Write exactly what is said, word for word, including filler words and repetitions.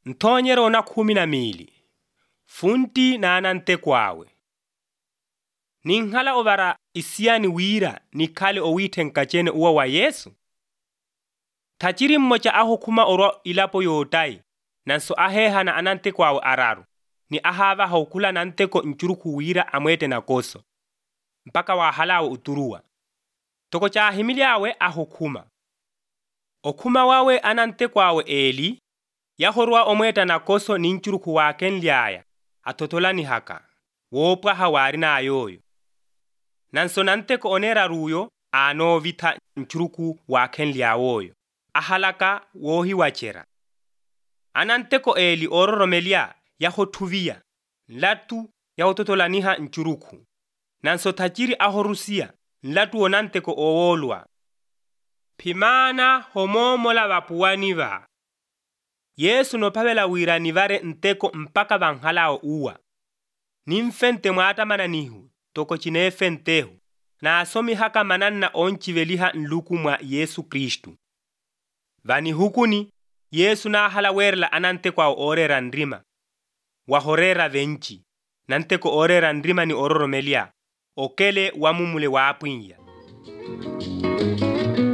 Ntonyero na kumi na mili. Funti na anante kwawe. Ninhala ovara isiani wira nikale owite nkachene uwa wa Yesu. Tachiri mmocha aho kuma oro ilapo yotai. Nanso aheha na anante kwawe araru. Ni ahava haukula nanteko nchuruku wira amwete na koso. Mpaka wahalawe uturuwa. Toko cha ahimiliawe aho kuma. Okuma wawe anante kwawe Eli. Yahorwa omweta na koso ninchuruku waken liaya. Atotolani haka. Wopwa hawari na ayoyo. Nanso nanteko onera ruyo ano vita nchuruku waken liawoyo. Ahalaka wohi wachera. Ananteko Eli ororomelia yahotuvia. Nlatu yahototolaniha nchuruku. Nanso tachiri ahorusia. Nlatu onanteko owolwa. Pimana homomola wapuwaniva. Yesu no pavela wiranivare nteko mpaka vanhalao uwa. Nimfente mwata mananihu, toko chinefentehu, na asomi haka mananna onchiveliha nluku mwa Yesu Kristu. Vani hukuni, Yesu na hala werla anante kwa orera ndrima. Wahorera venchi, nanteko orera ndrima ni ororomelia, okele wamumule wapunya.